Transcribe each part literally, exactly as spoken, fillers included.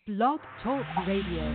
Blog Talk Radio.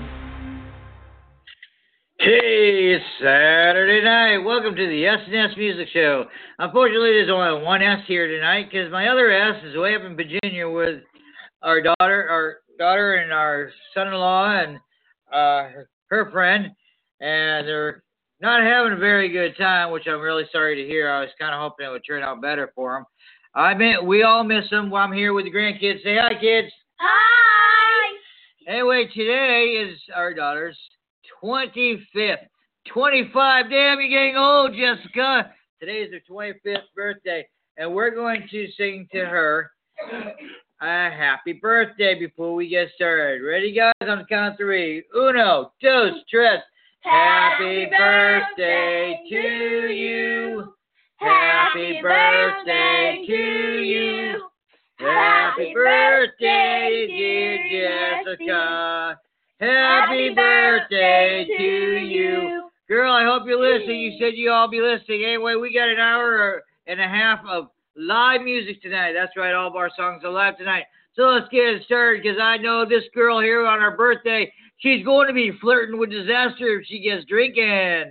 Hey, it's Saturday night. Welcome to the S and S Music Show. Unfortunately, there's only one S here tonight because my other S is way up in Virginia with our daughter, our daughter, and our son-in-law, and uh, her friend, and they're not having a very good time, which I'm really sorry to hear. I was kind of hoping it would turn out better for them. I mean, we all miss them. Well, I'm here with the grandkids. Say hi, kids. Hi. Anyway, today is our daughter's twenty-fifth. twenty-five. Damn, you're getting old, Jessica. Today is her twenty-fifth birthday, and we're going to sing to her a happy birthday before we get started. Ready, guys? On the count of three. Uno, dos, tres. Happy birthday to you. Happy birthday to you. Happy birthday, dear Jessica. Happy birthday to you. Girl, I hope you're listening. You said you all be listening. Anyway, we got an hour and a half of live music tonight. That's right, all of our songs are live tonight. So let's get it started because I know this girl here on her birthday, she's going to be flirting with disaster if she gets drinking.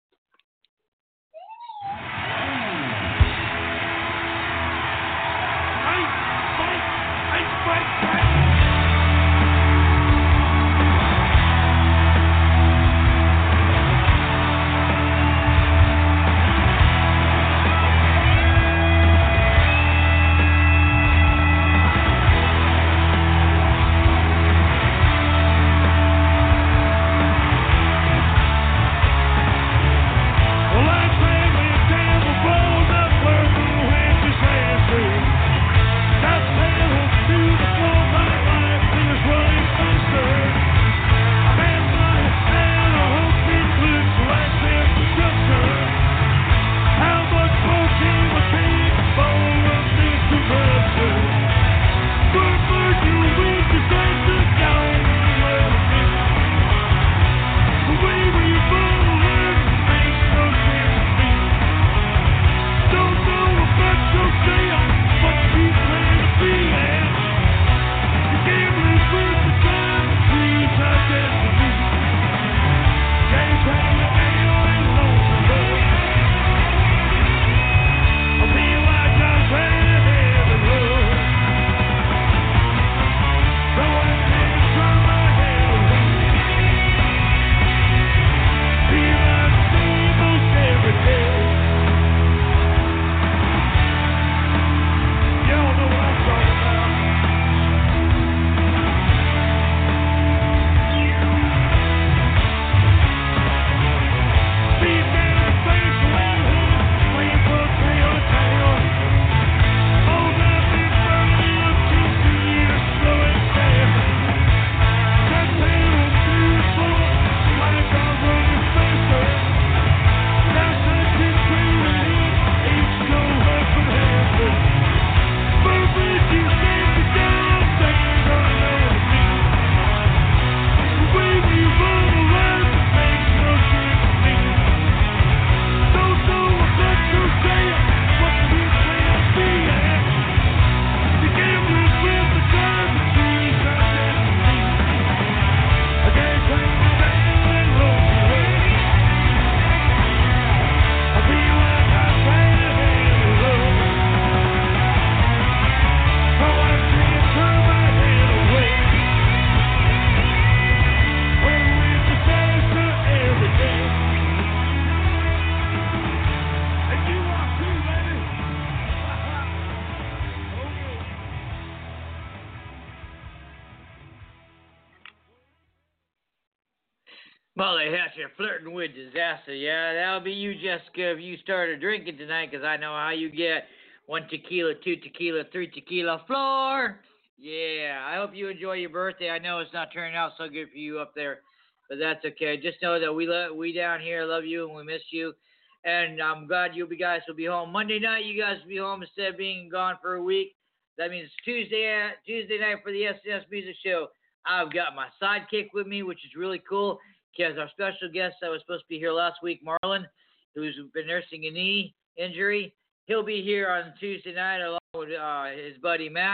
Molly Hatcher flirting with disaster. Yeah, that'll be you, Jessica, if you started drinking tonight, because I know how you get. One tequila, two tequila, three tequila, floor. Yeah, I hope you enjoy your birthday. I know it's not turning out so good for you up there, but that's okay. Just know that we lo- we down here love you and we miss you. And I'm glad you guys will be home. Monday night, you guys will be home instead of being gone for a week. That means Tuesday Tuesday night for the S and S Music Show. I've got my sidekick with me, which is really cool. Because our special guest that was supposed to be here last week, Marlon, who's been nursing a knee injury, he'll be here on Tuesday night along with uh, his buddy Matt.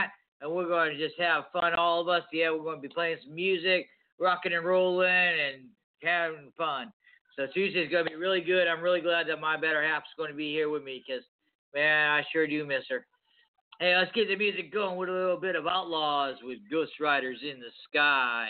and we're going to just have fun, all of us. Yeah, we're going to be playing some music, rocking and rolling, and having fun. So Tuesday's going to be really good. I'm really glad that my better half's going to be here with me because, man, I sure do miss her. Hey, let's get the music going with a little bit of Outlaws with Ghost Riders in the Sky.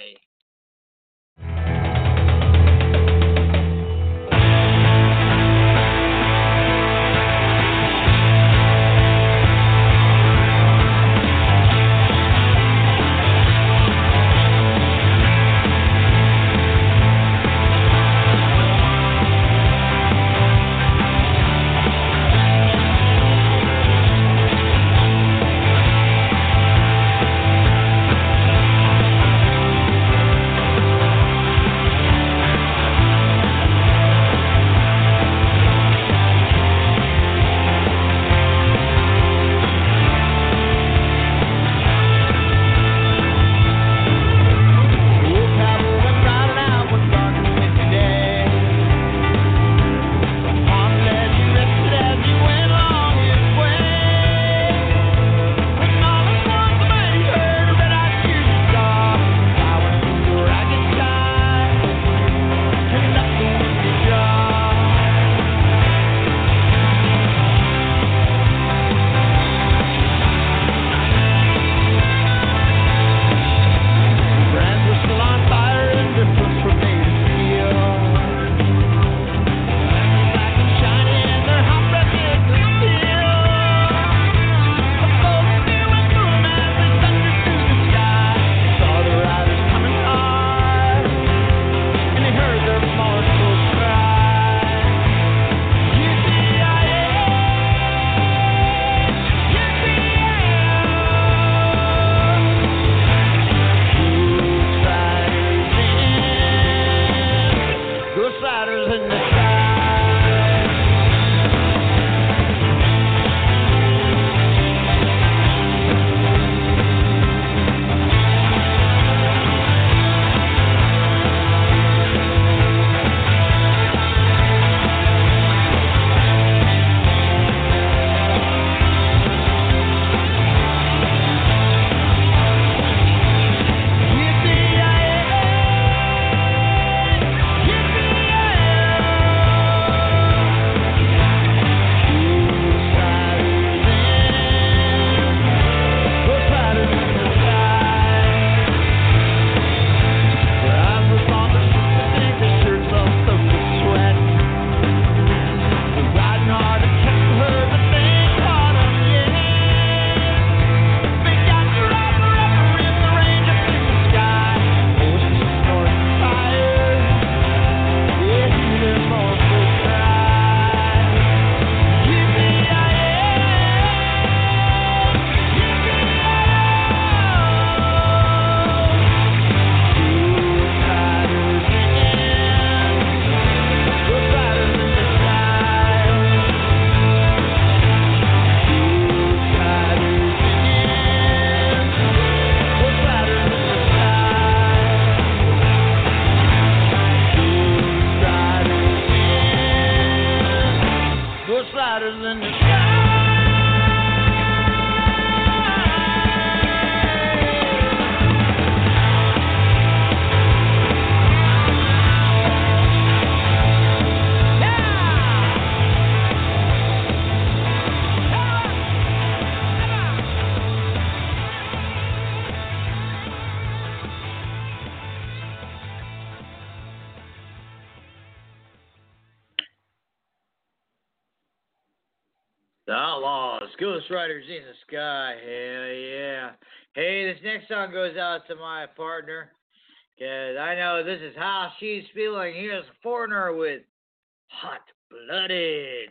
The Outlaws, Ghost Riders in the Sky. Hell yeah. Hey, this next song goes out to my partner, because I know this is how she's feeling. Here's Foreigner with Hot Blooded.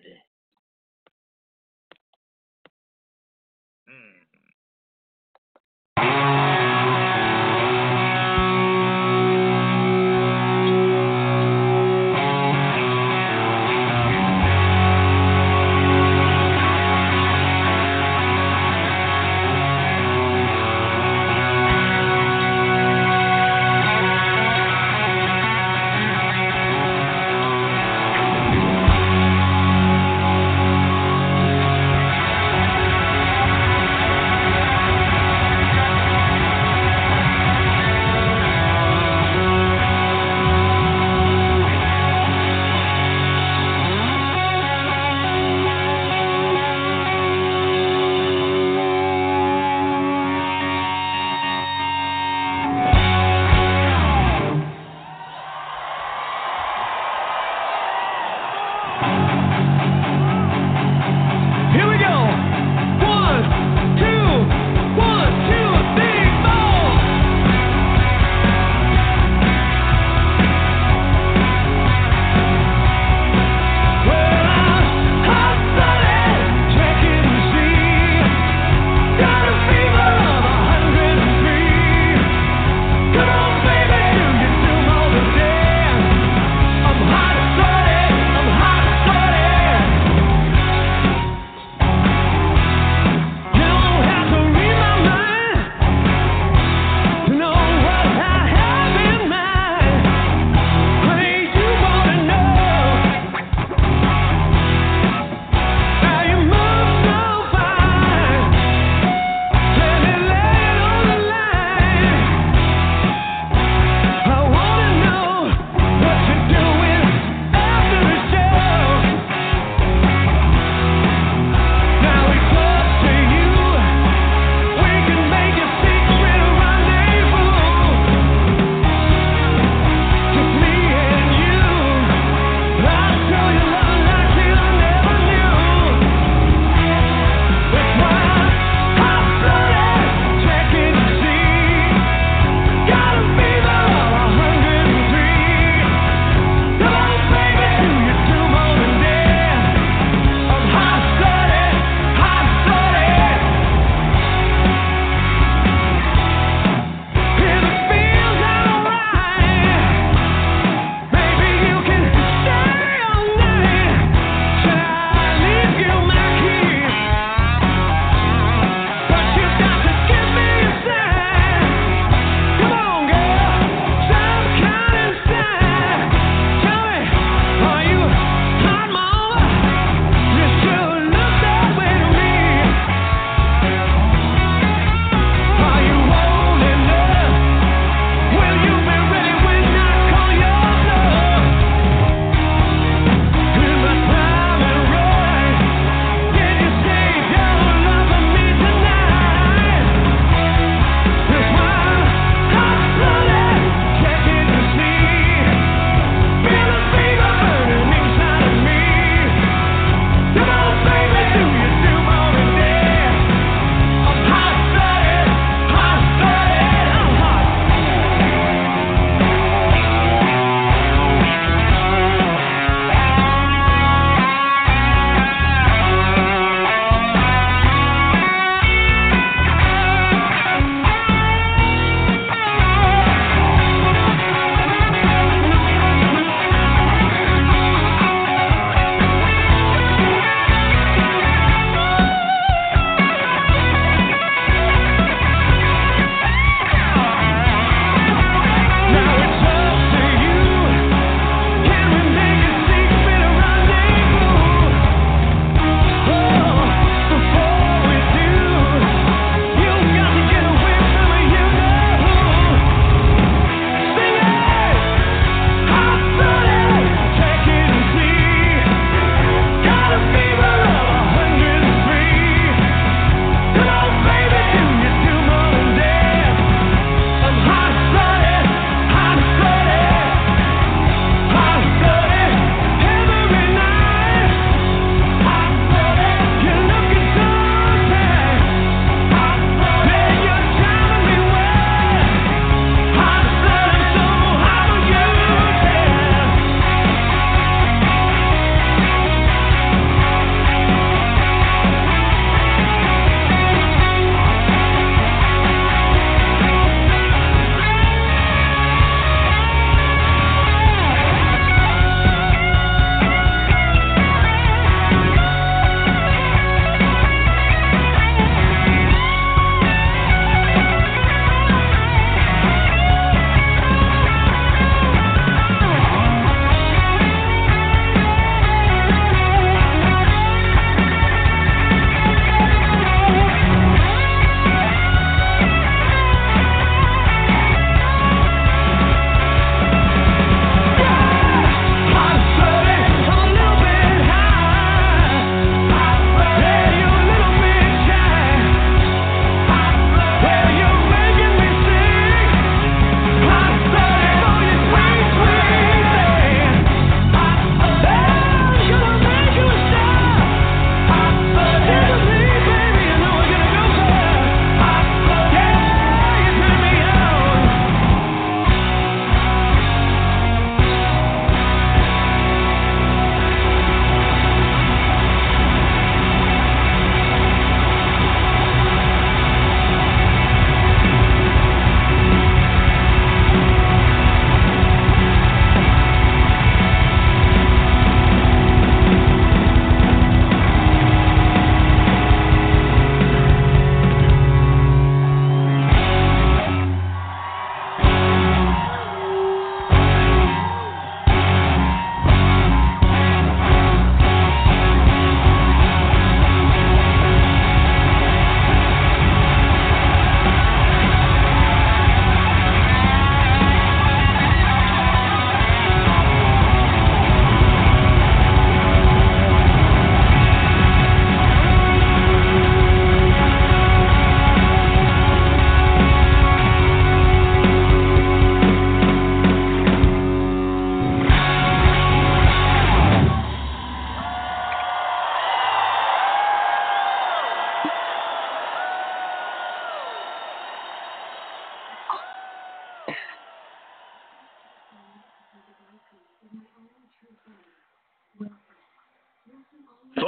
Thank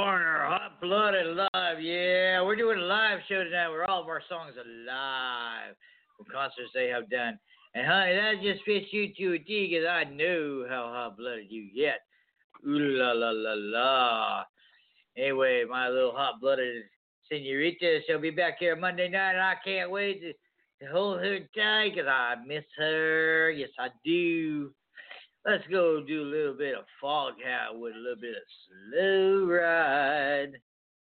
Warner, Hot Blooded Live. Yeah, we're doing a live show tonight where all of our songs are live from concerts they have done. And honey, that just fits you to a T because I know how hot blooded you get. Ooh la la la la. Anyway, my little hot blooded senorita, she'll be back here Monday night, and I can't wait to, to hold her tight because I miss her. Yes, I do. Let's go do a little bit of Foghat with a little bit of Slow Ride.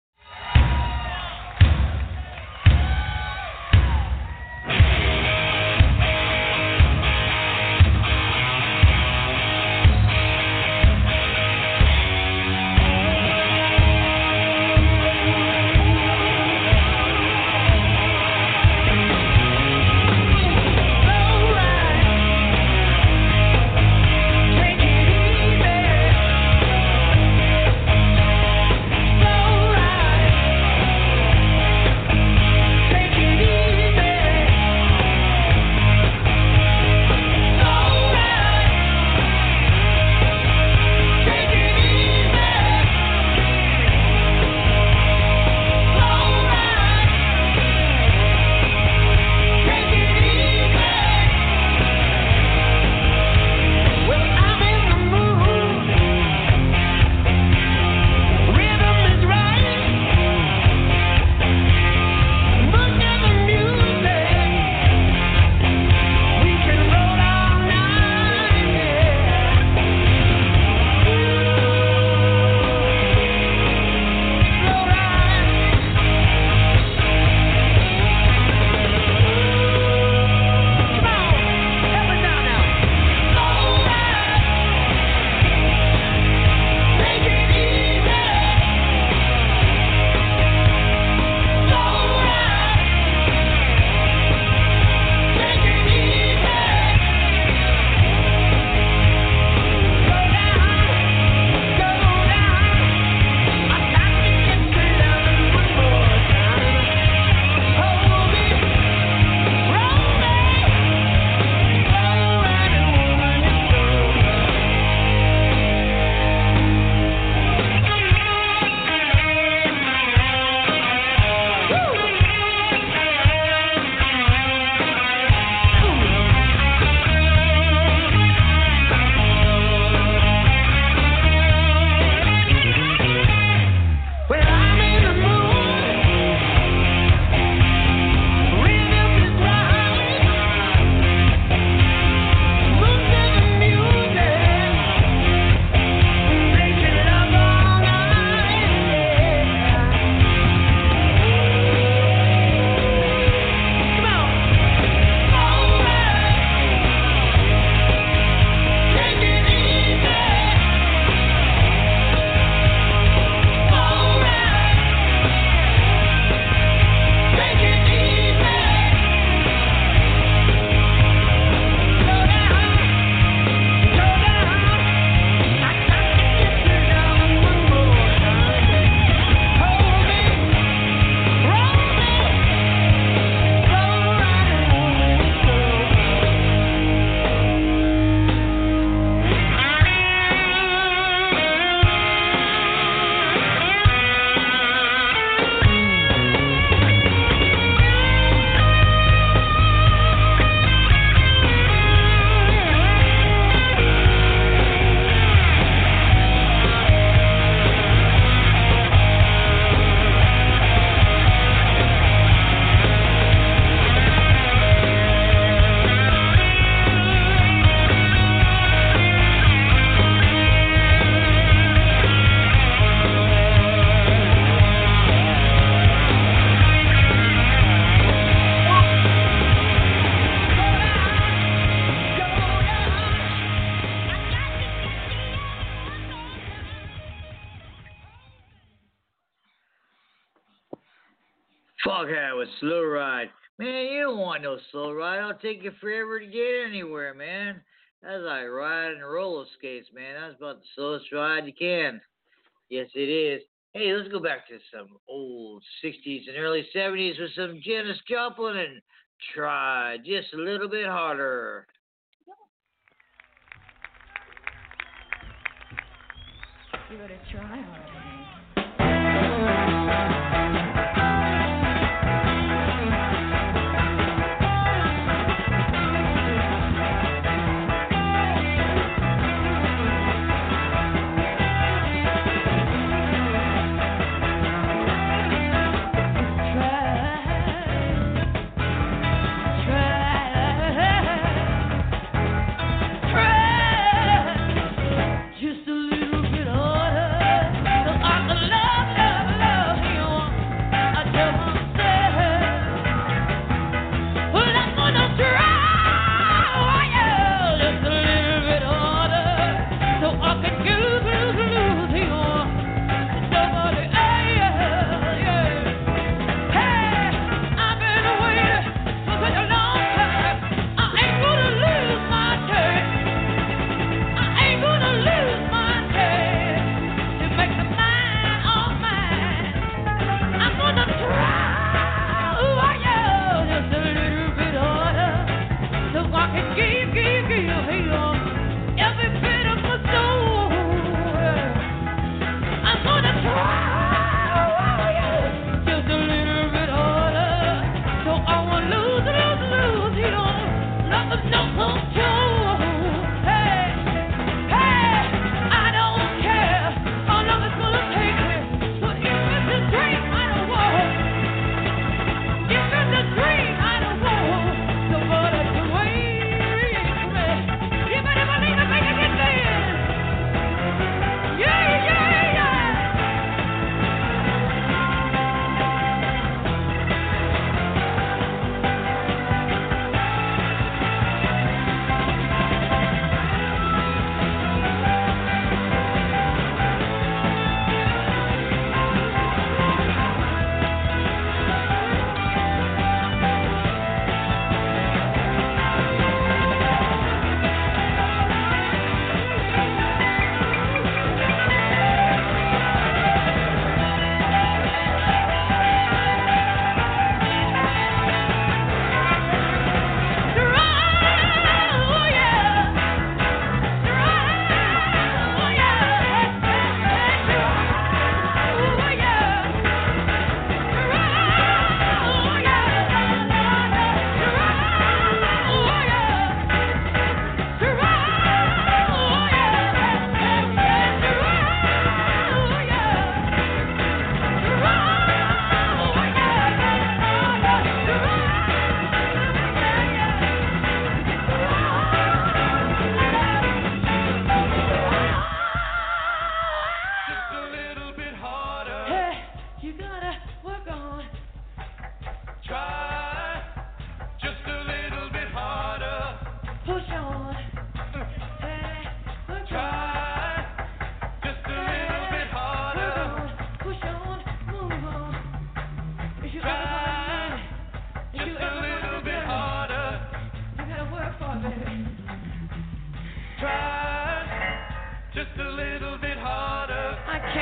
Foghat with Slow Ride. Man, you don't want no slow ride. It'll take you forever to get anywhere, man. That's like riding roller skates, man. That's about the slowest ride you can. Yes, it is. Hey, let's go back to some old sixties and early seventies with some Janis Joplin and Try Just a Little Bit Harder. Give it a try, honey.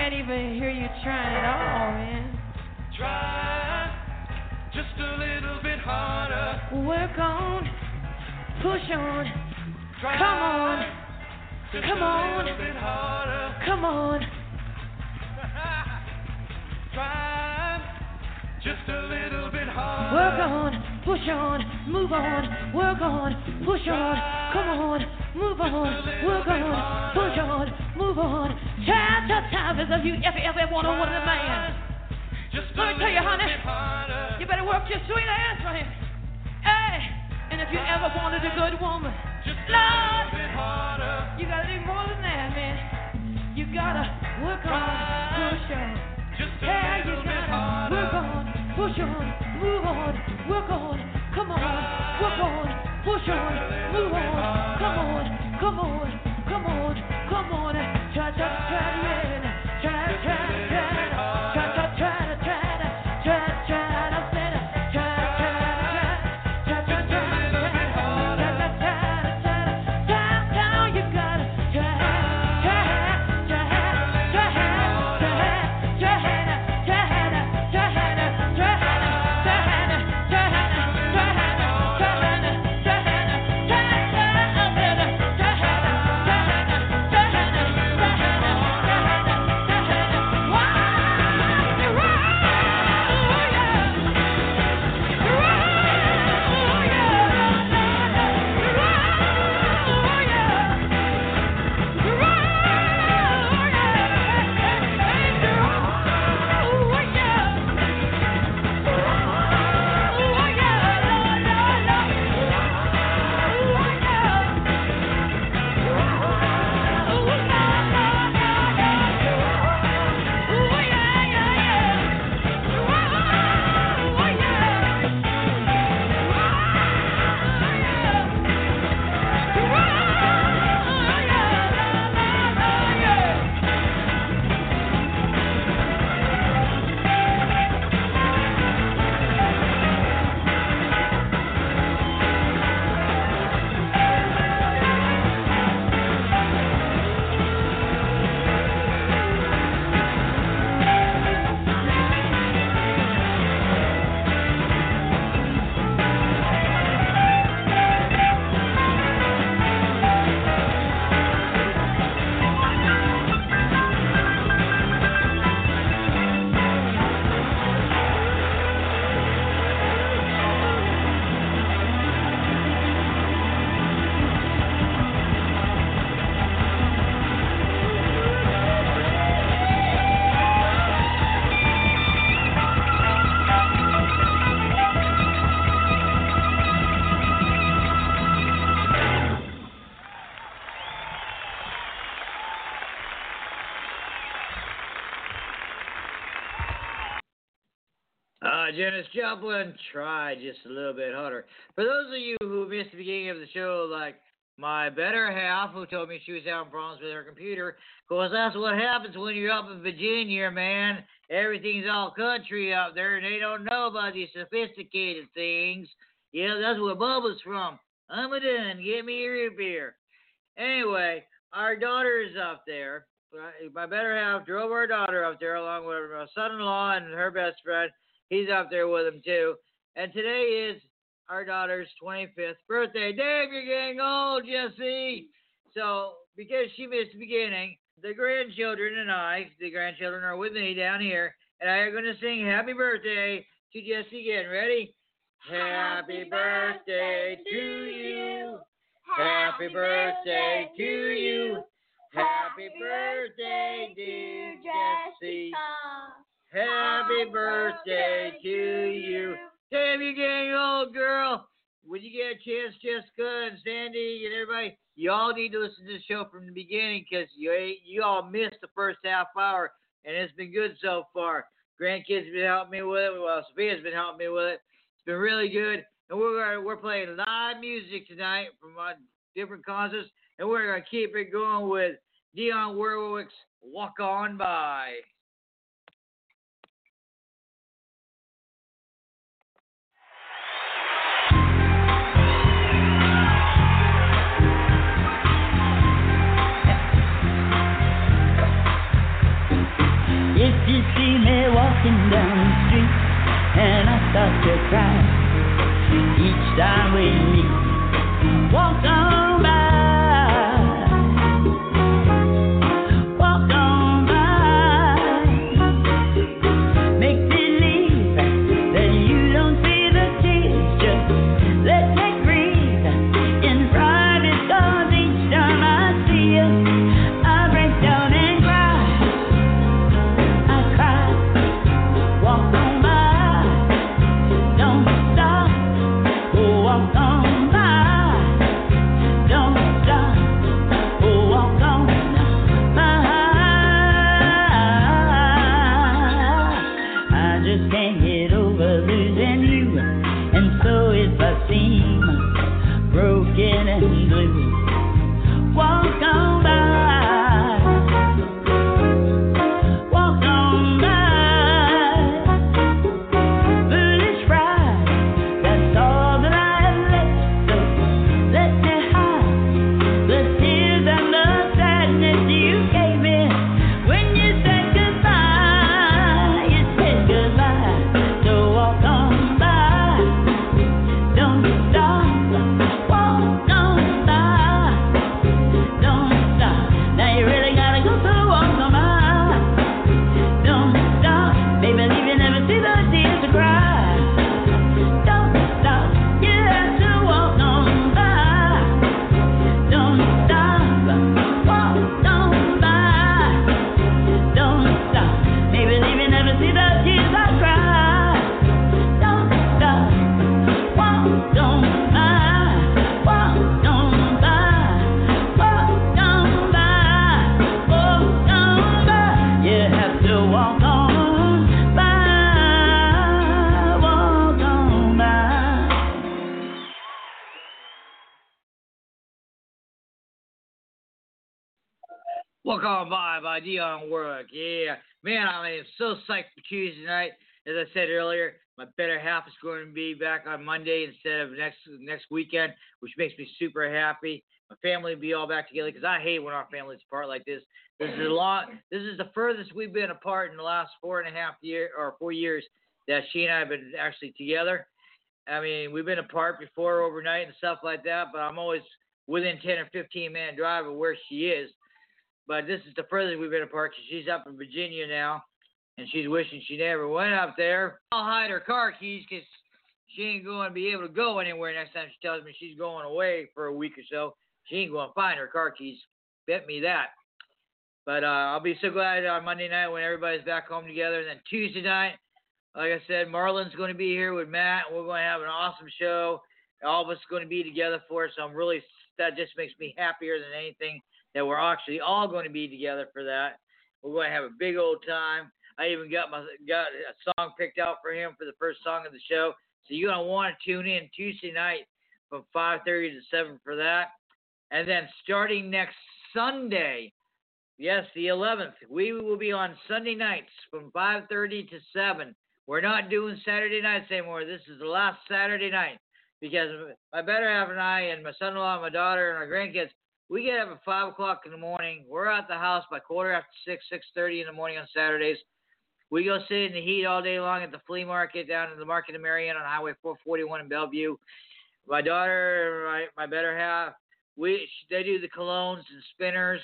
can't even hear you trying at all, man. Try just a little bit harder. Work on, push on, Try come on, just come a on, little bit harder. come on. Try just a little bit harder. Work on, push on, move on, work on, push on, come on, move on, work on, push on, move on. Time, time, time is if you ever, ever want to win a man. Just Let me tell you, honey, you better work your sweet ass for him. Hey, and if you ever wanted a good woman, Lord, you gotta do more than that, man. You gotta work on, push on. Hey, you gotta work on, push on, move on, work on, come on, work on, push on, move on, come on, come on, come on, come on, try, try, try, yeah, try, try, try, try, try, try, try, try, try, I said, try, try, try, try, try, try, try, try, try, try, down, down, you gotta try, try, try, try, try, try, try, Uh, Janis Joplin, try just a little bit harder. For those of you who missed the beginning of the show, like my better half, who told me she was having problems with her computer, because that's what happens when you're up in Virginia, man. Everything's all country up there, and they don't know about these sophisticated things. Yeah, that's where Bubba's from. I'm a done. Get me a root beer. Anyway, our daughter is up there. My better half drove our daughter up there along with my son-in-law and her best friend. He's up there with him, too. And today is our daughter's twenty-fifth birthday. Damn, you're getting old, Jesse. So, because she missed the beginning, the grandchildren and I, the grandchildren are with me down here, and I are going to sing happy birthday to Jesse again. Ready? Happy birthday to you. Happy birthday to you. Happy birthday, dear Jesse. Happy birthday to you. Damn, you're getting old, girl. When you get a chance, Jessica and Sandy and everybody, you all need to listen to the show from the beginning because you you all missed the first half hour, and it's been good so far. Grandkids have been helping me with it. Well, Sophia's been helping me with it. It's been really good. And we're gonna, we're playing live music tonight from uh, different concerts, and we're going to keep it going with Dionne Warwick's Walk On By. walking down the street and I start to cry each time we meet. Walk on by. Walk On By by Dionne Warwick. Yeah. Man, I am so psyched for Tuesday night. As I said earlier, my better half is going to be back on Monday instead of next next weekend, which makes me super happy. My family will be all back together because I hate when our families apart like this. This is a long. This is the furthest we've been apart in the last four and a half year or four years that she and I have been actually together. I mean, we've been apart before overnight and stuff like that, but I'm always within ten or fifteen minute drive of where she is. But this is the furthest we've been apart because she's up in Virginia now, and she's wishing she never went up there. I'll hide her car keys because she ain't going to be able to go anywhere next time she tells me she's going away for a week or so. She ain't going to find her car keys. Bet me that. But uh, I'll be so glad on Monday night when everybody's back home together. And then Tuesday night, like I said, Marlon's going to be here with Matt. We're going to have an awesome show. All of us are going to be together for it. So I'm really, that just makes me happier than anything that we're actually all going to be together for that. We're going to have a big old time. I even got my got a song picked out for him for the first song of the show. So you're going to want to tune in Tuesday night from five thirty to seven for that. And then starting next Sunday, yes, the eleventh, we will be on Sunday nights from five thirty to seven. We're not doing Saturday nights anymore. This is the last Saturday night because my better half and I and my son-in-law and my daughter and our grandkids, we get up at five o'clock in the morning. We're at the house by quarter after six, six thirty in the morning on Saturdays. We go sit in the heat all day long at the flea market down in the Market of Marion on Highway four forty-one in Bellevue. My daughter, my, my better half, we they do the colognes and spinners.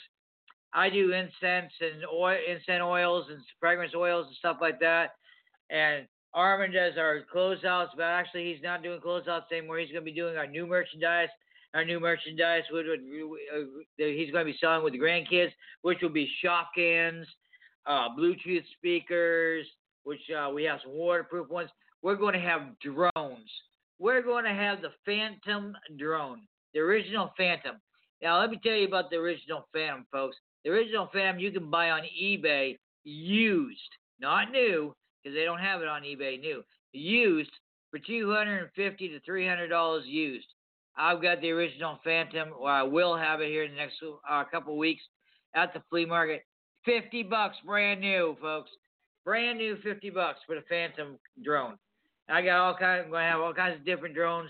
I do incense and oil, incense oils and fragrance oils and stuff like that. And Armin does our closeouts, but actually he's not doing closeouts anymore. He's going to be doing our new merchandise. Our new merchandise, would, would, uh, he's going to be selling with the grandkids, which will be Shopkins, uh, Bluetooth speakers, which uh, we have some waterproof ones. We're going to have drones. We're going to have the Phantom drone, the original Phantom. Now, let me tell you about the original Phantom, folks. The original Phantom you can buy on eBay used, not new, because they don't have it on eBay new, used for two hundred fifty dollars to three hundred dollars used. I've got the original Phantom, or I will have it here in the next uh, couple of weeks at the flea market. fifty bucks brand new, folks. Brand new fifty bucks for the Phantom drone. I got all kinds, I'm going to have all kinds of different drones.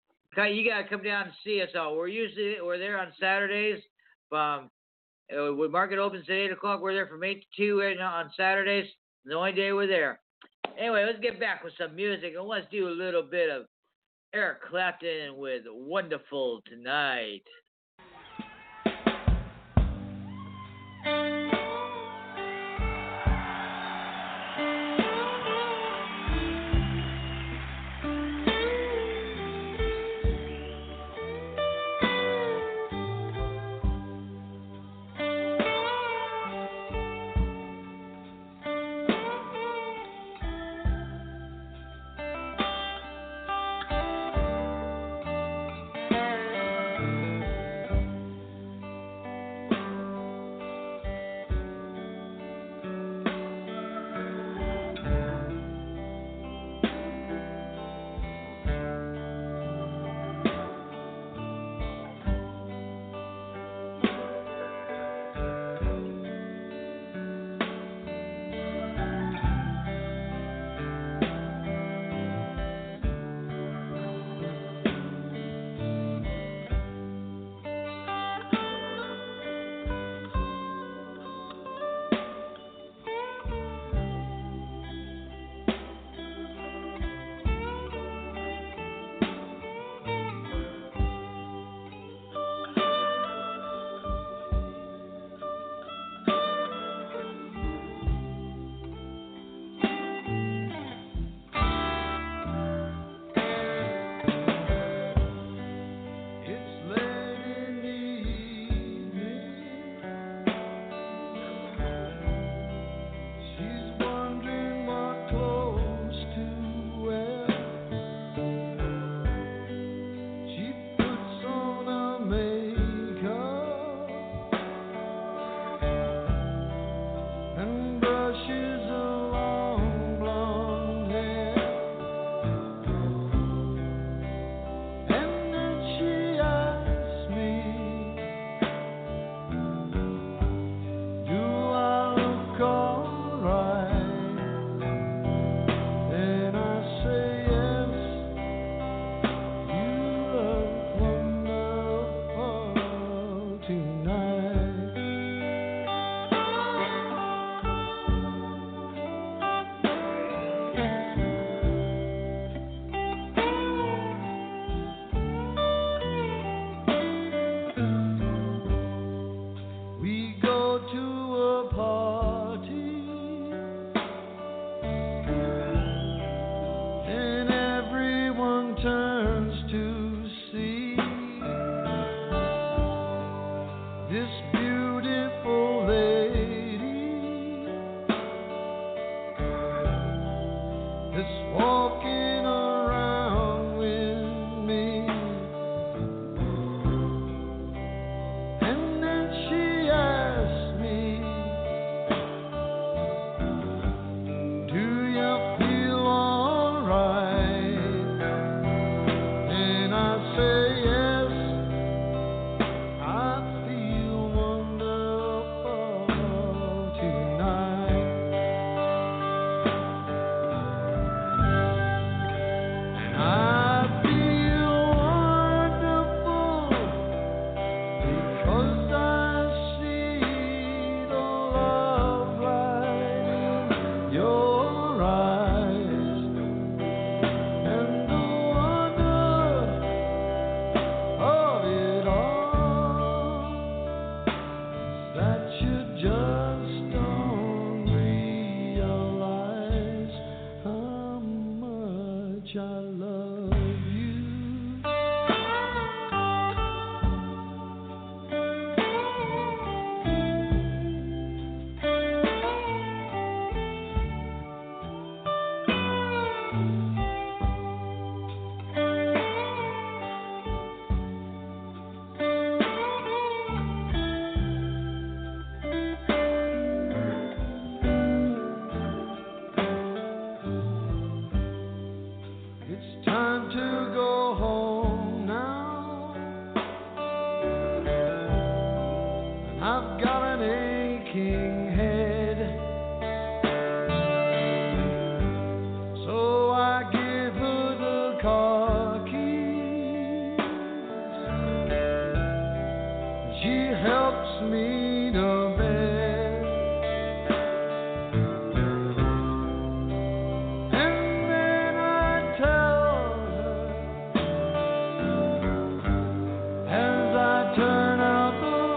You got to come down and see us all. We're usually, we're there on Saturdays. Um, when market opens at eight o'clock, we're there from eight to two on Saturdays. The only day we're there. Anyway, let's get back with some music and let's do a little bit of Eric Clapton with Wonderful Tonight.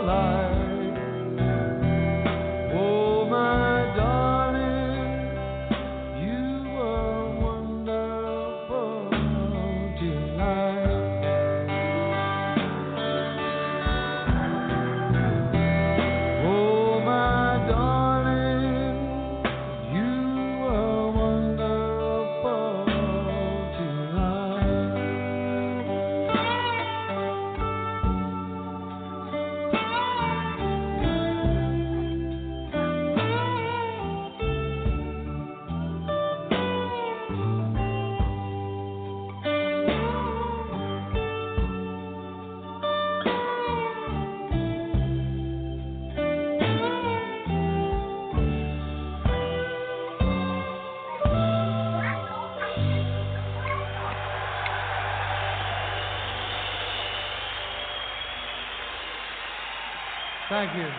life. Oh, my darling, you were wonderful tonight. Oh, my darling, you were wonderful tonight. Thank you.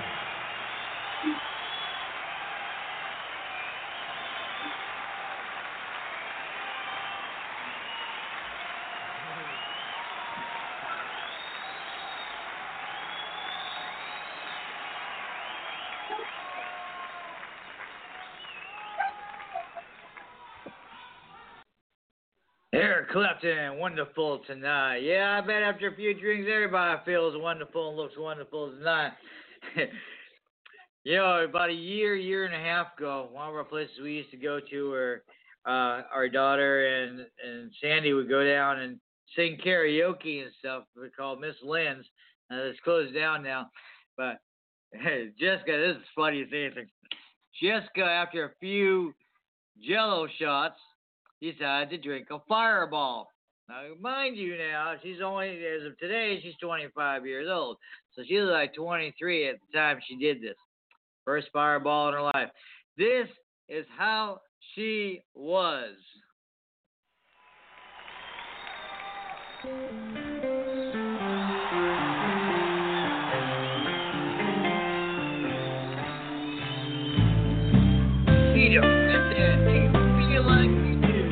Eric Clapton, wonderful tonight. Yeah, I bet after a few drinks, everybody feels wonderful and looks wonderful tonight. You know, about a year, year and a half ago, one of our places we used to go to where uh, our daughter and, and Sandy would go down and sing karaoke and stuff. We called Miss Lynn's. Uh, it's closed down now. But hey, Jessica, this is funny as anything. Jessica, after a few Jello shots, decided to drink a Fireball. Now, mind you, now she's only, as of today, she's twenty-five years old, so she was like twenty-three at the time she did this. First Fireball in her life. This is how she was. Peter, that's it. Hey, feel like me too.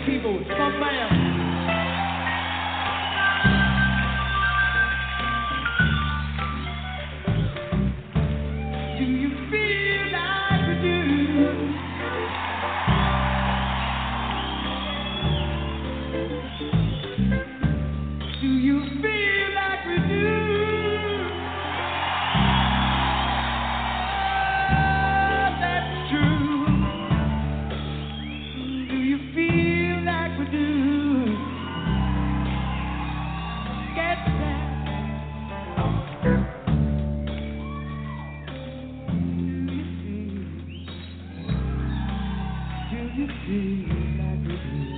keyboards. Come on, bam. Do you feel like we do? Do you feel like we do? Oh, that's true. Do you feel like we do? Get that? Do you feel? Do you feel like we do?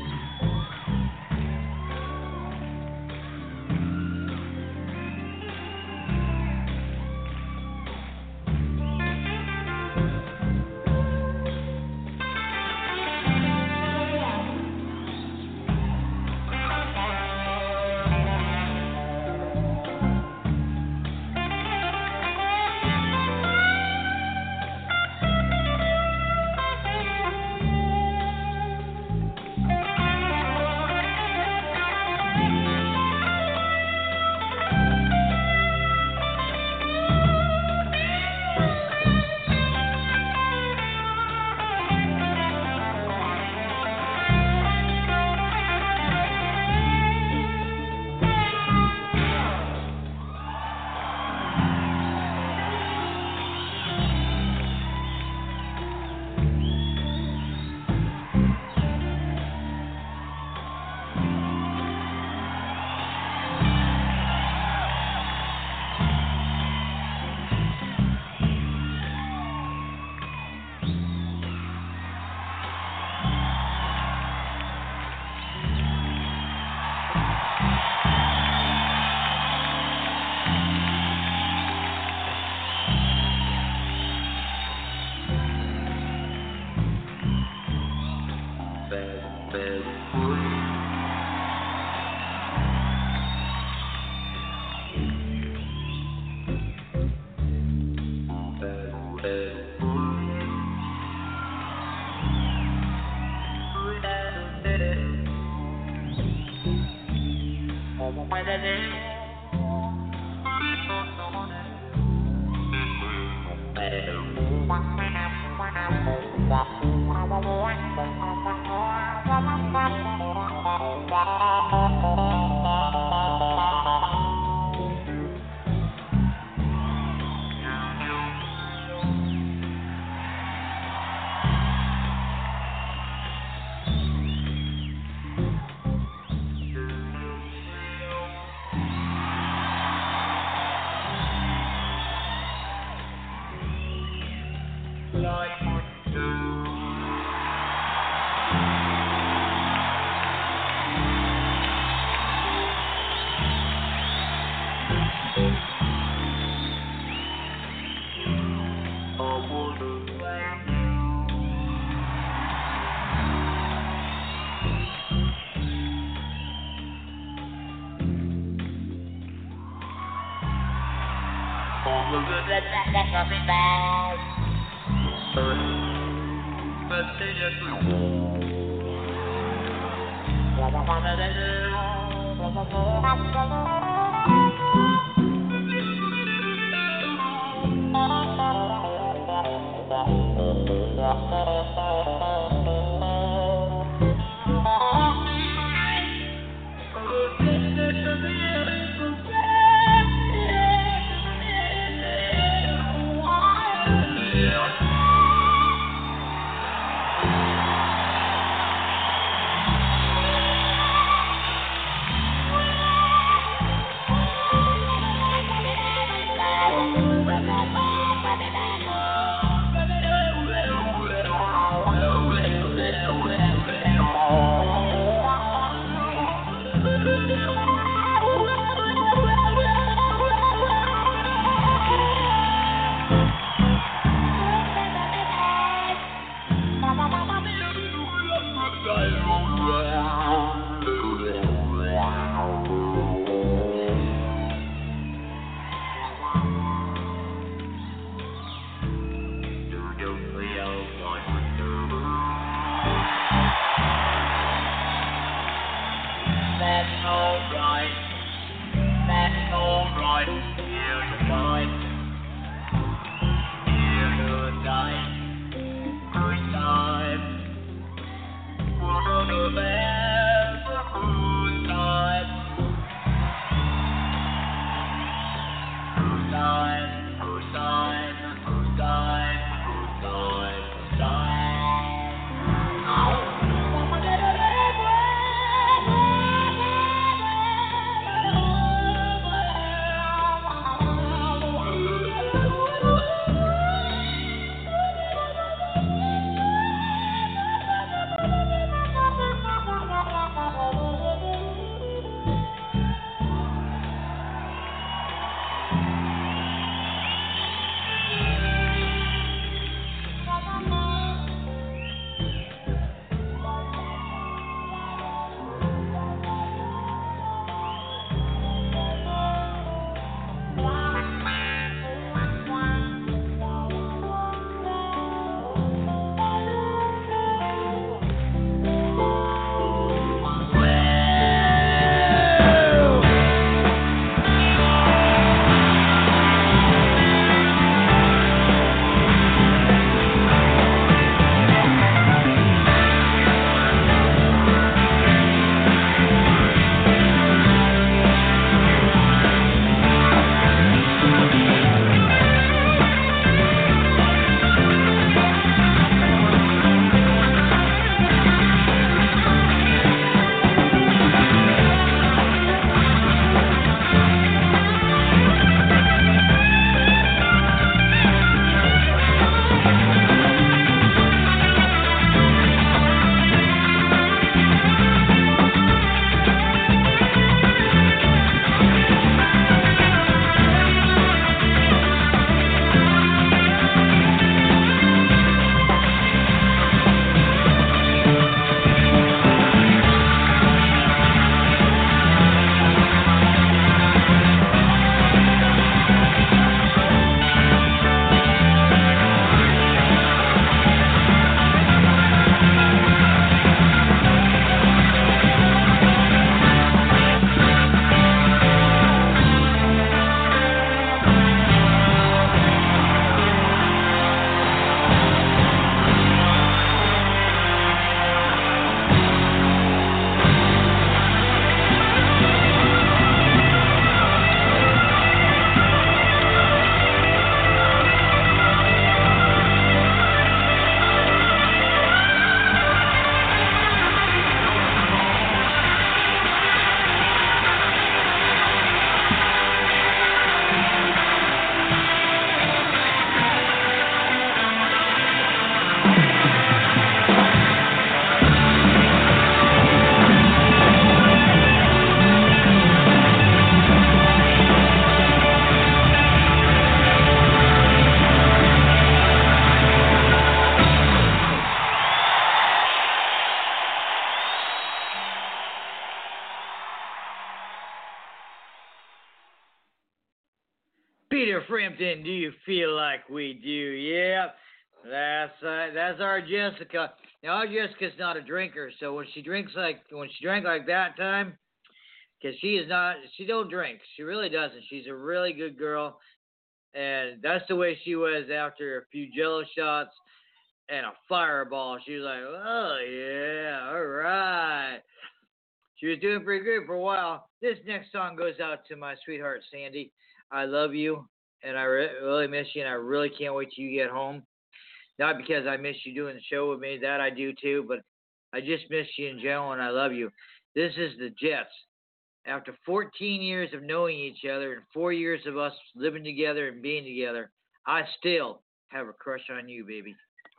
Peter Frampton, do you feel like we do? Yep. That's uh, that's our Jessica. Now our Jessica's not a drinker, so when she drinks like when she drank like that time, because she is not, she don't drink. She really doesn't. She's a really good girl, and that's the way she was after a few Jello shots and a fireball. She was like, oh yeah, all right. She was doing pretty good for a while. This next song goes out to my sweetheart Sandy. I love you, and I re- really miss you, and I really can't wait till you get home. Not because I miss you doing the show with me, that I do too, but I just miss you in general, and I love you. This is the Jets. After fourteen years of knowing each other and four years of us living together and being together, I still have a crush on you, baby.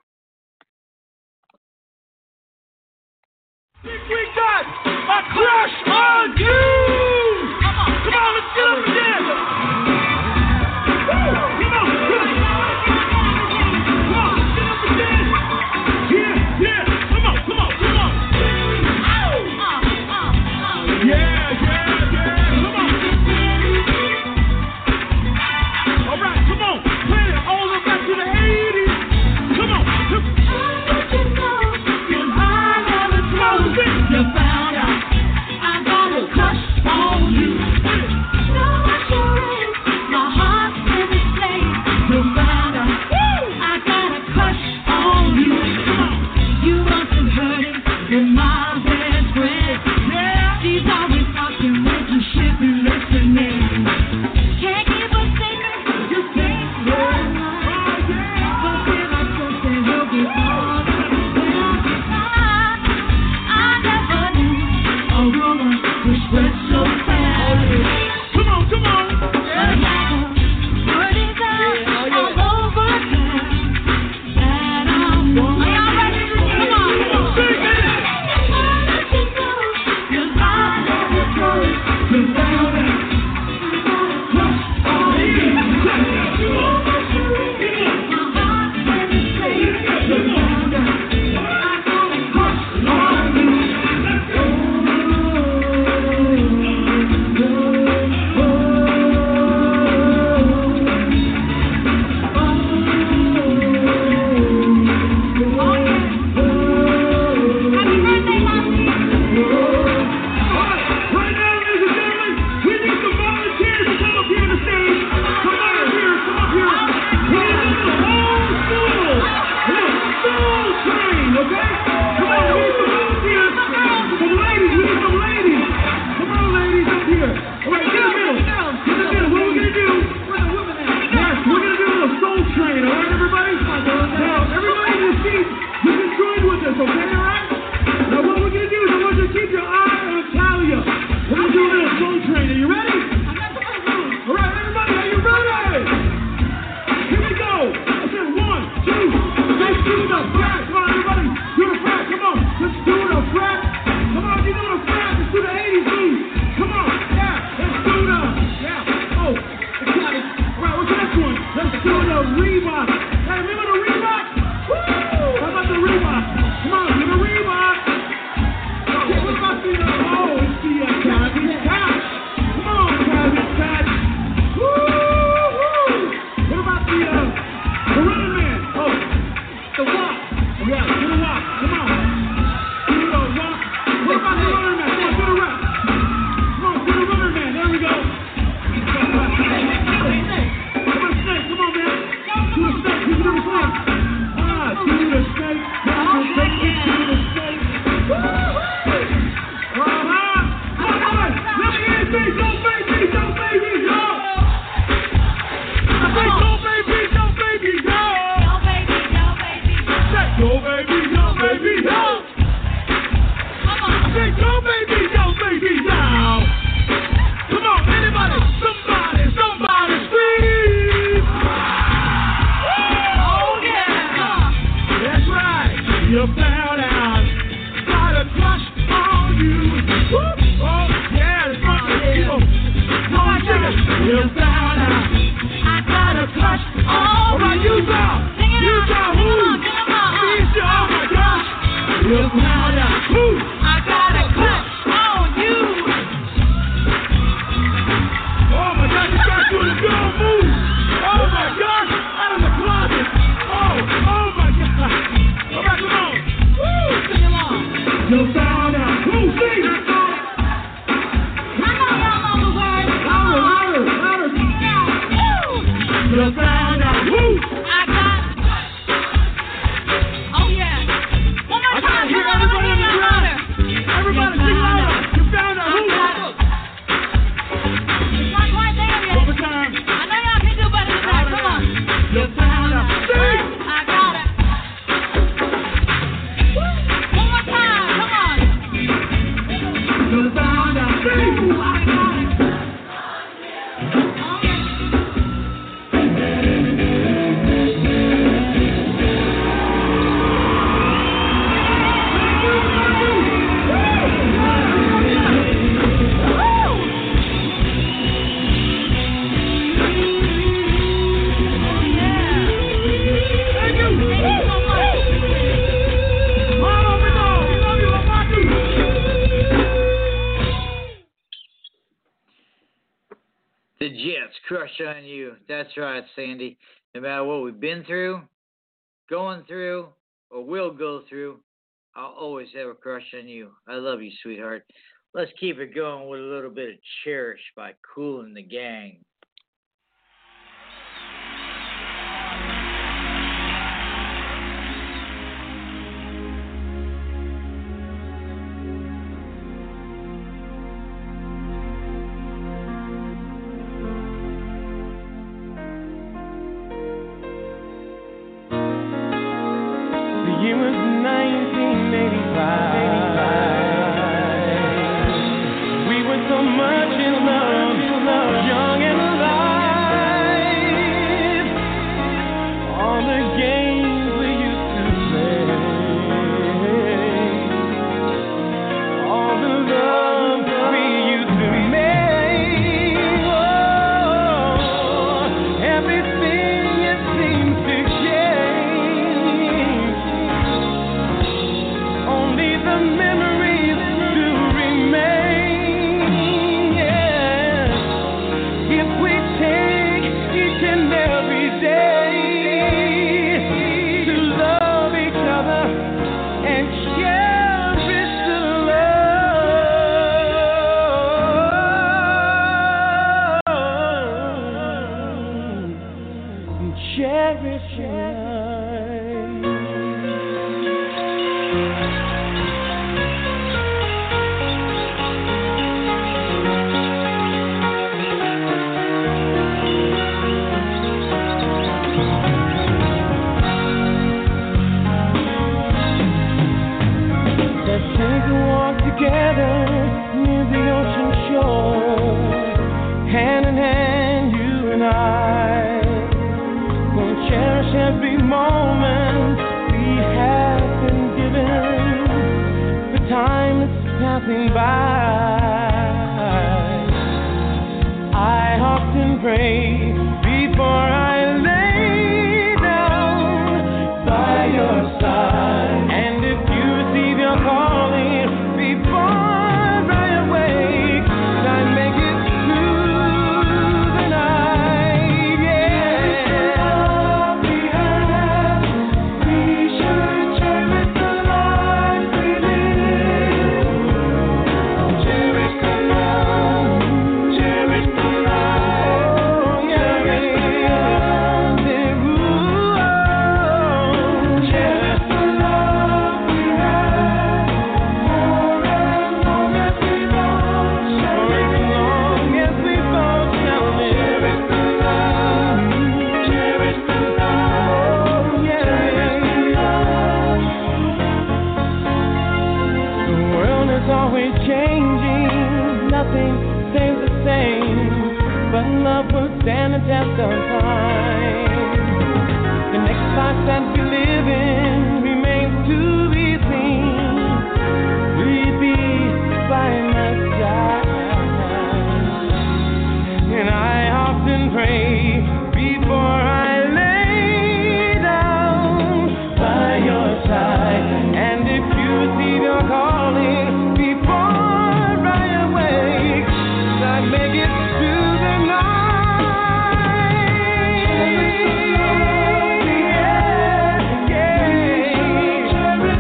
We got a crush on you! Come on, let's get up again! Come on, come on! Yeah, yeah, come on, come on, come on. Yeah, yeah, yeah, come on. All right, come on, play it all the way back to the eighties. Come on. You found out I got a crush on you. Know what you're in, my heart's in the place. You found out I got a crush on you. You must have heard it in my best friend. Yeah, she's always talking with you, shit be listening. Can't keep a secret, you think you're mine. But if I trust that he'll be all well, I never knew a woman would spread so fast. Come on, come on. But now, word is out all over town that I'm one. Are y'all ready? Come on. Sing it. I'll let you know, 'cause I never told you about it. I got a crush on you. Know what you're in, my heart's in the place. You found out I got a crush on you. Right now, ladies and gentlemen, we need some volunteers to come up here on the stage. Come on here, come up here. We need a little old school, a little soul train, okay? Come on, we need some volunteers. Some ladies, we need some ladies. Come on, ladies, up here. All right, get in the middle. Get in the middle. What we're gonna do? Yes, we're gonna do a little soul train. All right, everybody. Now, everybody in your seats, you can join with us, okay? All right. Now, what we're gonna do is I want you to keep your eye on Talia. We're gonna do a little soul train. Are you ready? All right, everybody, are you ready? Here we go. I said one, two. Let's do the frat. Come on, everybody. Do the frat. Come on. Let's do the frat. Come on, you do the frat. Let's do the eighties blues. Come on. Yeah. Let's do the. Yeah. Oh, I got it. All right, what's the next one? Let's do the Reebok. Hey, remember the Reebok? Woo! How about the Reebok? Come on, do the Reebok. Yeah, what about the, uh, oh, it's the uh, Cabbage Patch. Come on, Cabbage Patch. Woo, woo. What about the, uh, the Running Man? Oh, the Walk. Yeah, do the Walk. Come on. Do the Walk. What about the Running Man? Come on, do the rap. Come on, do the Running Man. There we go. Come on, Snake. Come on, man. Do the Snake. Do the Snake. Ah, do the Snake. Do the Snake. Do the Snake. Woo, woo. Uh-huh. Come on, let me hear you say, don't baby, don't baby, yo. I say, don't baby, don't baby, yo. Say, don't baby, don't baby, yo. I say, don't baby, don't baby, yo. Come on, anybody, somebody, somebody scream. Oh, yeah. That's right. You found out. Got a crush on you. Woo. Oh, yeah, it's fun to people. Come on, sing it. You found out. I got a crush on you. All right, Utah. Utah, who? Lisa, oh my gosh. You found out. Who? I got a crush on you. Oh my gosh, you guys doing a good move. You found out. Who sings? I know y'all know the words. Louder, louder, louder. You found out. Who? I got. Oh yeah. One more I time. can't hear Come on, everybody on the come ground. on. Everybody sing louder. You found out. Who? It's not quite there yet. One more time. I know y'all can do better than that. Come on. You found out. Sing. I got it. One more time. Come on. You found out. Sing. I got it. The Jets crush on you. That's right, Sandy. No matter what we've been through, going through, or will go through, I'll always have a crush on you. I love you, sweetheart. Let's keep it going with a little bit of Cherish by Kool and the Gang. The year was nineteen eighty-five. We were so much in love, young and alive. All the games we used to play, all the love we used to make. Oh, everything it seemed to change. Only the memories do remain. Yeah. If we take each and every day to love each other and cherish the love, and cherish life. Let's take a walk together near the ocean shore, hand in hand, you and I. Gonna cherish every moment we have been given, the time that's passing by. I often pray before I lay down by your side, and if you receive your calling before I awake, I make it through the night. Yeah, we have, we should cherish the life we live. Cherish the love, cherish the life. Oh yeah, yeah. Ooh, cherish the love we have. For as long as we both shall live. For as long as we both shall live. Cherish the love, cherish the love. Oh yeah, the world is always changing, nothing stays the same, but love will stand the test of time. The next life that we live in remains to be seen. Will you be by my side? And I often pray before I lay down by your side. And if you receive your calling before I awake, I make it through the night. Yeah, yeah.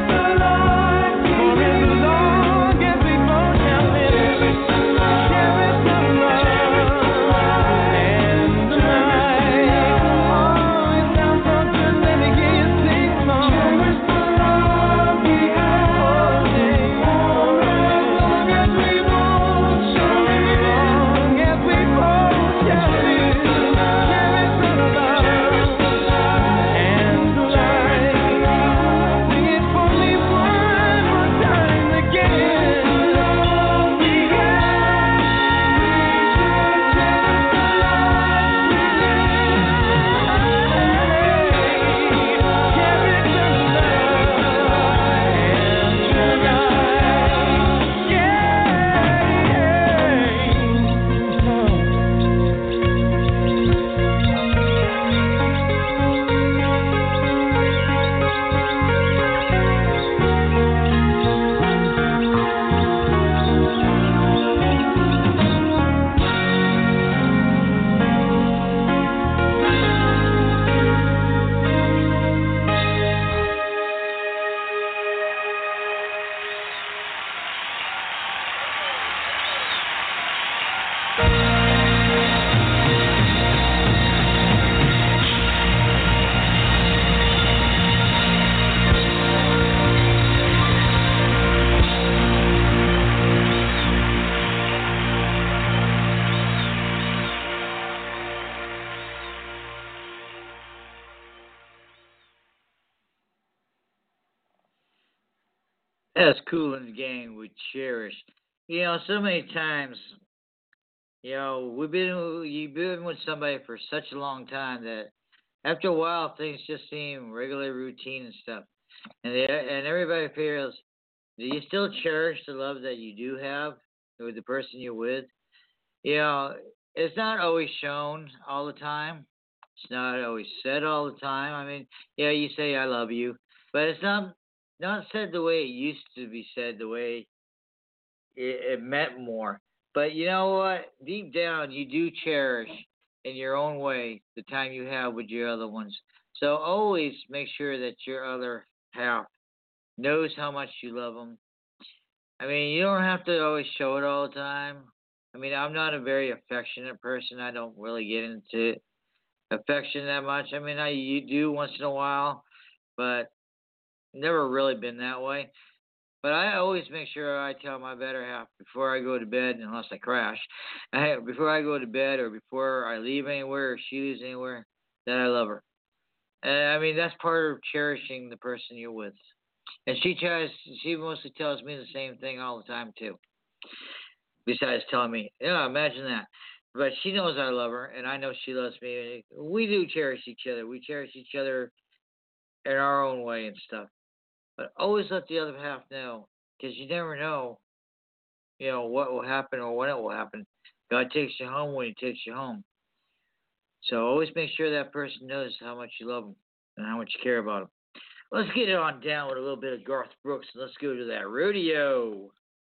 That's Cool in the Gang with Cherish. You know, so many times, you know, we've been you've been with somebody for such a long time that after a while things just seem regular routine and stuff. And they, and everybody feels, do you still cherish the love that you do have with the person you're with? You know, it's not always shown all the time. It's not always said all the time. I mean, yeah, you say I love you, but it's not not said the way it used to be said, the way it, it meant more. But you know what? Deep down, you do cherish in your own way the time you have with your other ones. So always make sure that your other half knows how much you love them. I mean, you don't have to always show it all the time. I mean, I'm not a very affectionate person. I don't really get into affection that much. I mean, I you do once in a while, but never really been that way. But I always make sure I tell my better half before I go to bed, unless I crash, I, before I go to bed or before I leave anywhere or she leaves anywhere, that I love her. And I mean, that's part of cherishing the person you're with. And she tries, she mostly tells me the same thing all the time, too. Besides telling me, yeah, imagine that. But she knows I love her, and I know she loves me. We do cherish each other. We cherish each other in our own way and stuff. But always let the other half know, because you never know, you know, what will happen or when it will happen. God takes you home when He takes you home. So always make sure that person knows how much you love them and how much you care about them. Let's get it on down with a little bit of Garth Brooks. Let's go to that rodeo.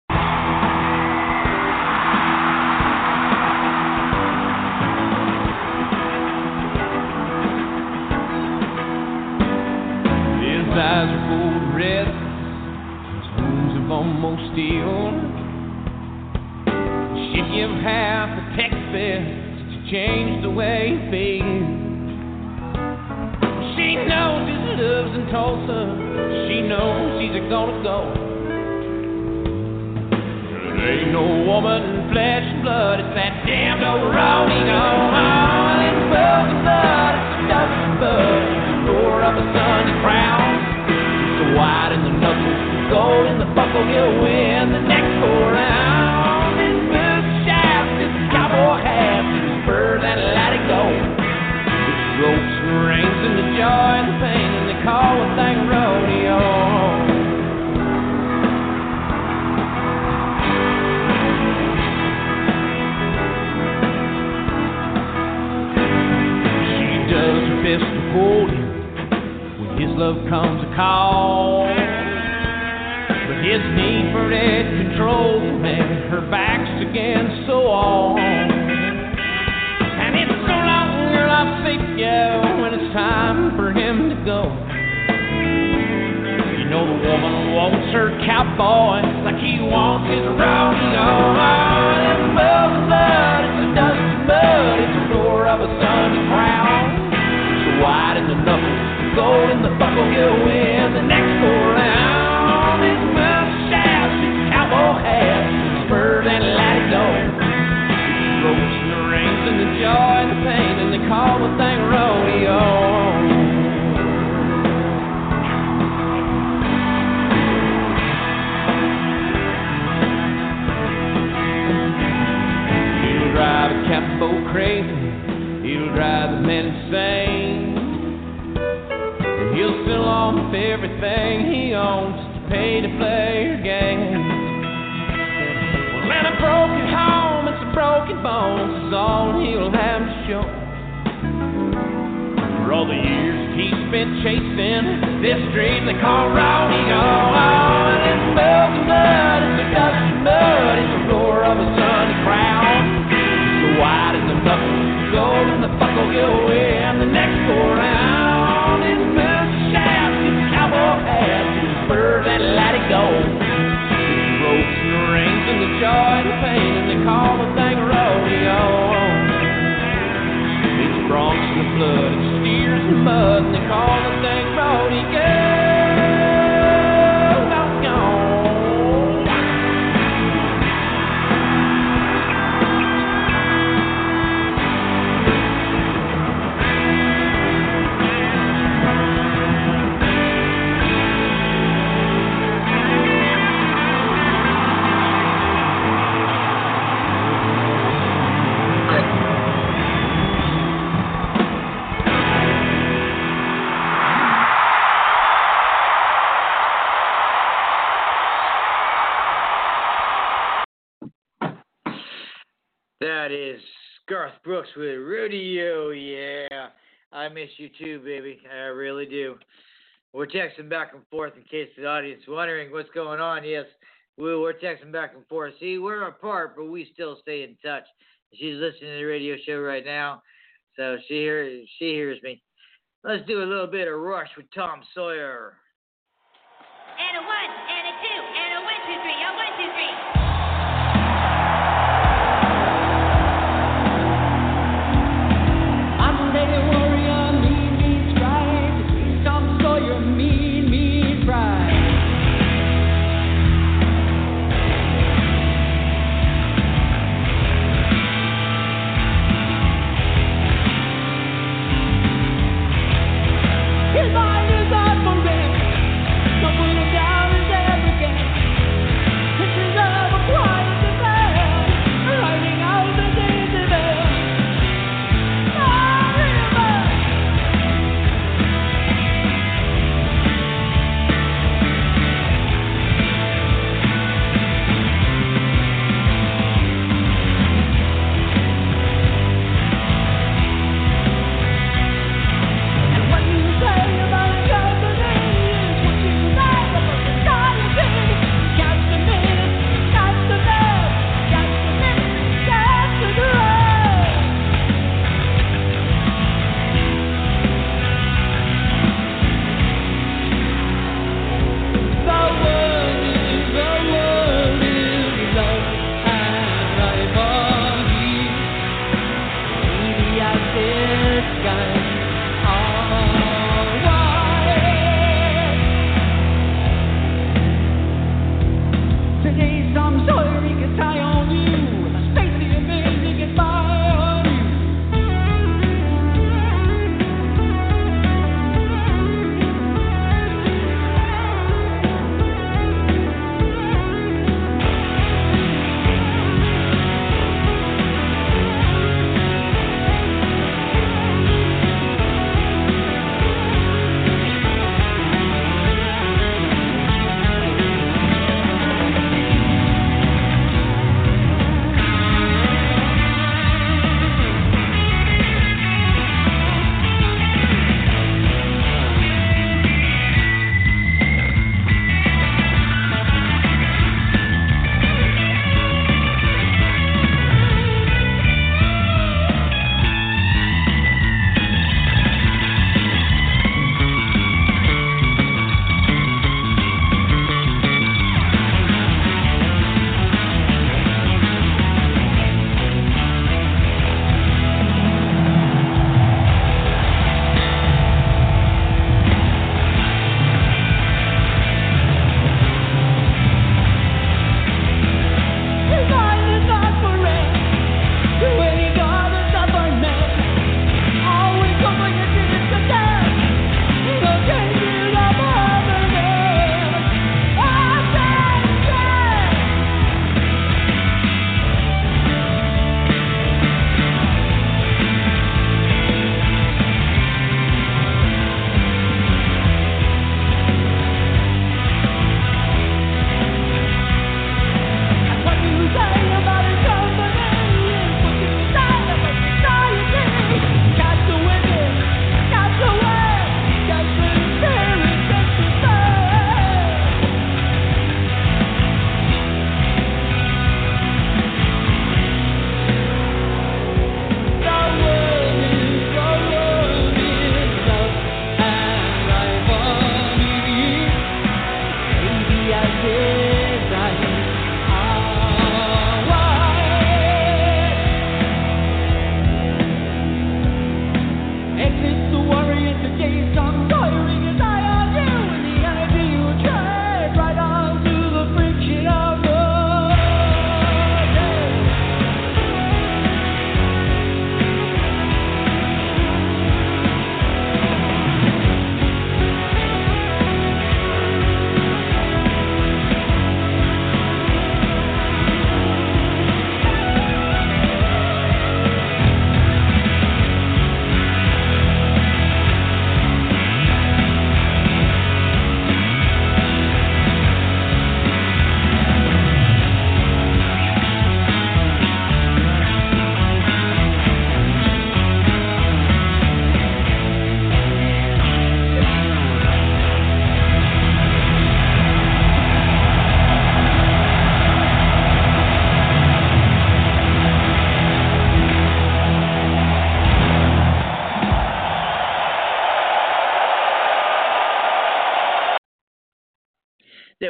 His eyes are gold red, his wounds have almost healed. She'd give half a Texas to change the way he feels. She knows he lives in Tulsa. She knows he's gonna go. There ain't no woman in flesh and blood. It's that damned old rodeo. Oh, it's blood and blood. It's the dust and bud. The roar of a Sunday crown. It's the white and the knuckles, the gold and the buckle. He'll win the next four rounds. His boot shaft, his cowboy hat, his spurs and let it go. Ropes and reins and the joy and the pain, and they call a thing rodeo. She does her best to hold him when his love comes a call, but his need for that control, man, her back's against the wall. And it's so long, girl, I'll say to you when it's time for him to go. You know the woman wants her cowboy like he wants his rodeo. Oh, it's blood and blood, it's the dust and mud, it's the roar of a Sunday crowd. It's the white and the knuckles, the gold and the buckle, he'll win the next go round. His mustache, his cowboy hat, his spurs and let it go. Ropes and the reins and the joy and the pain, and they call the thing rodeo. He'll drive a capo crazy, he'll drive the men insane, and he'll sell off everything he owns to pay to play your game. Well, in a broken home, it's a broken bones is all he'll have to show. For all the years he spent chasing this dream they call rodeo. Oh, and it's broken blood, it's the dust and mud, it's the roar of a Sunday crowd. It's the white and the knuckles, the gold and the buckle, he'll win the next go round. His boot shaft, his cowboy hat, his spurs and let it go. His ropes and the reins and the joy and the pain, and they call the thing rodeo. It's broncs and the blood, it's steers and mud, and they call the thing rodeo. Oh, That is Garth Brooks with Rodeo. Yeah, I miss you too, baby. I really do. We're texting back and forth in case the audience is wondering what's going on. Yes, we- we're texting back and forth. See, we're apart, but we still stay in touch. She's listening to the radio show right now, so she hears, she hears me. Let's do a little bit of Rush with Tom Sawyer. And a one, and a two, and a one, two, three, a one, two, three. I'm a lady warrior, mean, mean strike. Please Tom Sawyer, mean, mean pride. His mind is up for rent. Don't put him down as arrogant. Pictures of a quiet man, writing out the daisy bell. And what you say about a company is what you say about society. Catch the minute, catch the man, catch the minute, catch the drug. The world is, the world is love and rivalry. Maybe I disguise all right. Today some Sawyer he can tie on you. A Stacey and Mindy get by on you.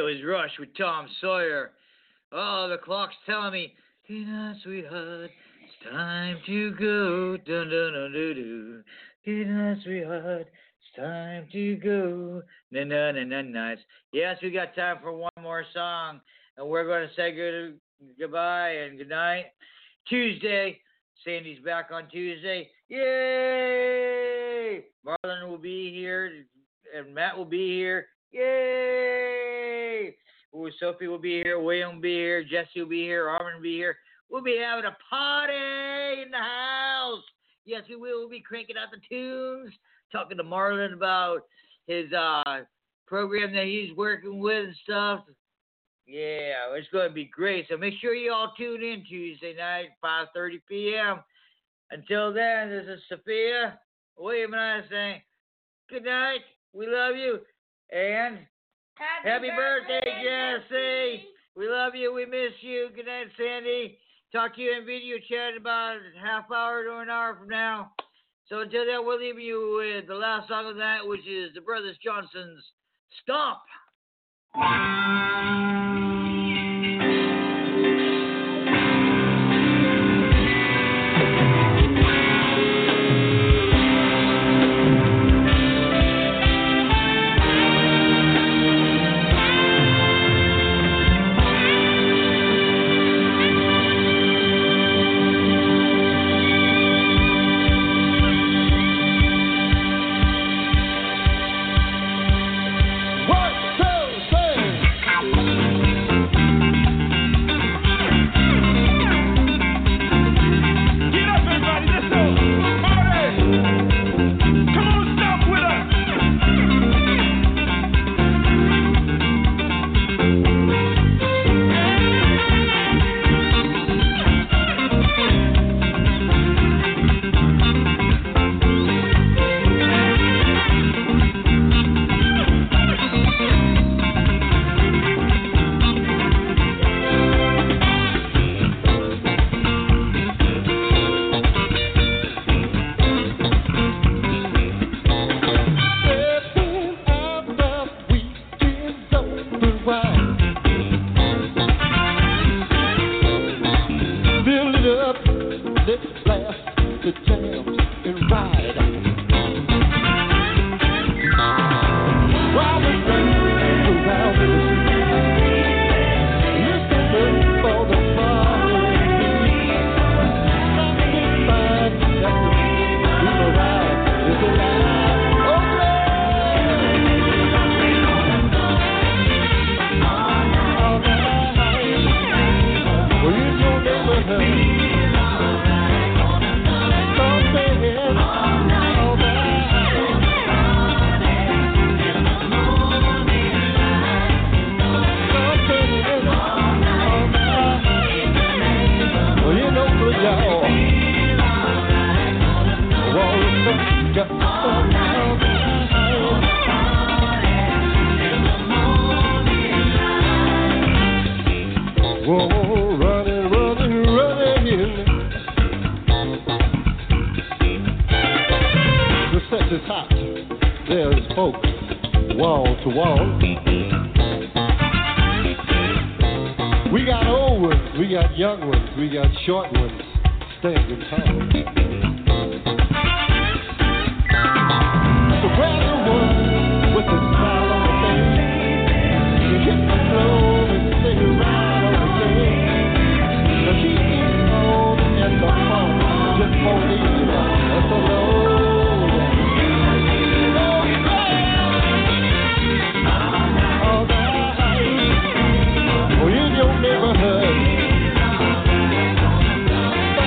was Rush with Tom Sawyer. Oh, the clock's telling me, good night, sweetheart. It's time to go. Dun dun dun dun dun. Good night, sweetheart. It's time to go. Na na na na na. Yes, we got time for one more song, and we're going to say good goodbye and good night. Tuesday, Sandy's back on Tuesday. Yay! Marlon will be here, and Matt will be here. Yay! Ooh, Sophie will be here. William will be here. Jesse will be here. Armin will be here. We'll be having a party in the house. Yes, we will. We'll be cranking out the tunes, talking to Marlon about his uh, program that he's working with and stuff. Yeah, it's going to be great. So make sure you all tune in Tuesday night, five thirty p.m. Until then, this is Sophia, William, and I saying good night. We love you. And Happy, happy birthday, birthday, Jesse. We love you. We miss you. Good night, Sandy. Talk to you in video chat about a half hour to an hour from now. So until then, we're leaving you with the last song of the night, which is the Brothers Johnson's Stomp.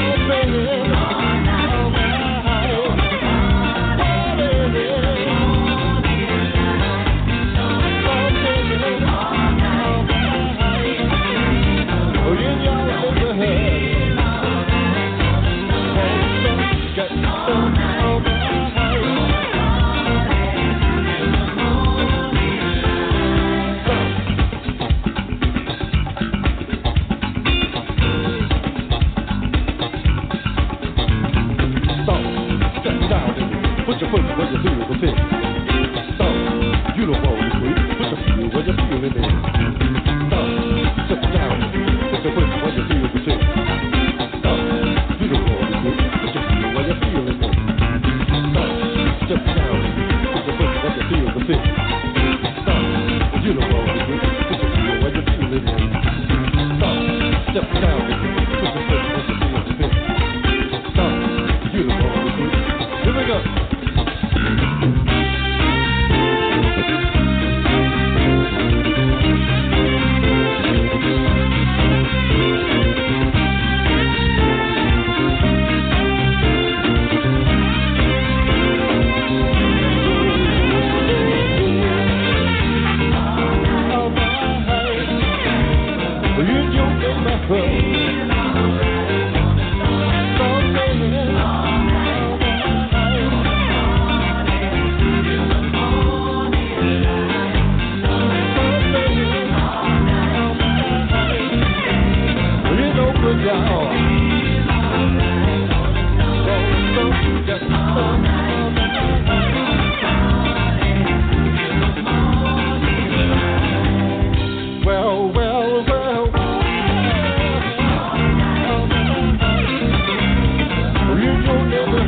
All right. Well, well, well. You don't never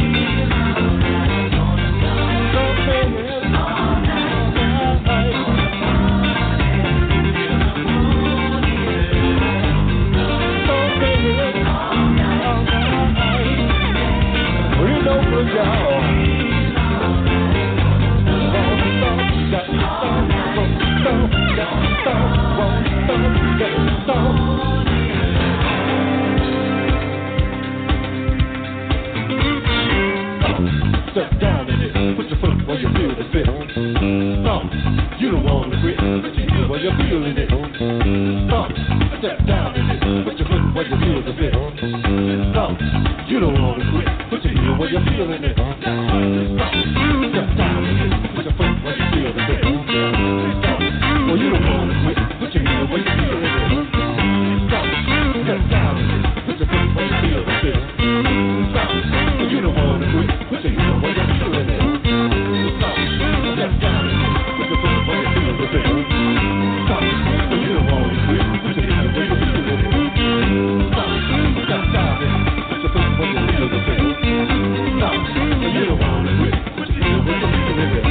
Step down in it, put your foot where you feel the fit. Stop, you don't want to quit, but you feel where you're feeling it. Stop, step down in it, put your foot where you feel the fit. Stop, you don't want to quit, but you feel where you're feeling it. Stop, step down in it, put your foot where you feel the fit. Stop, well you don't want to quit, but you feel where you're feeling it. Stop, step down in it, put your foot where you feel the fit. Stop, well you don't want to quit, but you feel where you're feeling it. Stop, step down in it, put your foot where you feel the fit. Stop, well you don't want to quit, but you feel where you're feeling it. Stop, step down in it, put your foot where you feel the fit. Stop, well you don't want to quit, but you feel where you're feeling it.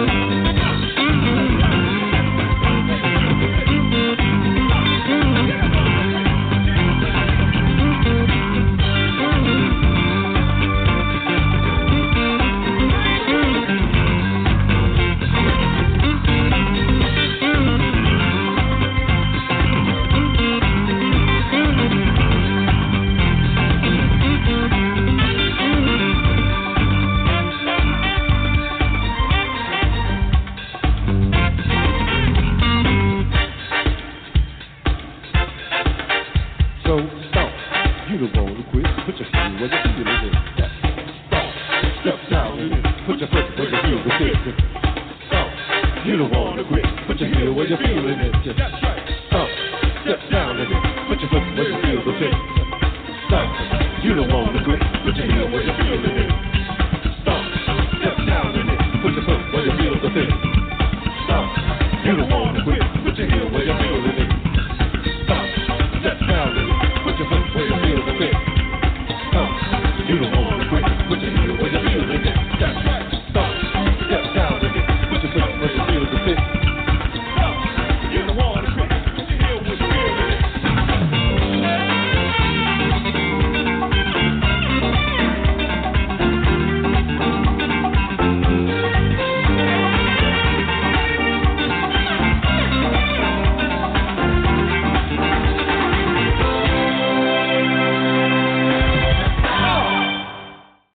So stop, you don't want to quit, put your feet where you feel it. Stop, step down in it, put your foot where you feel the fit. Stop, you don't want to quit, put your heel where you're feeling it. That's right.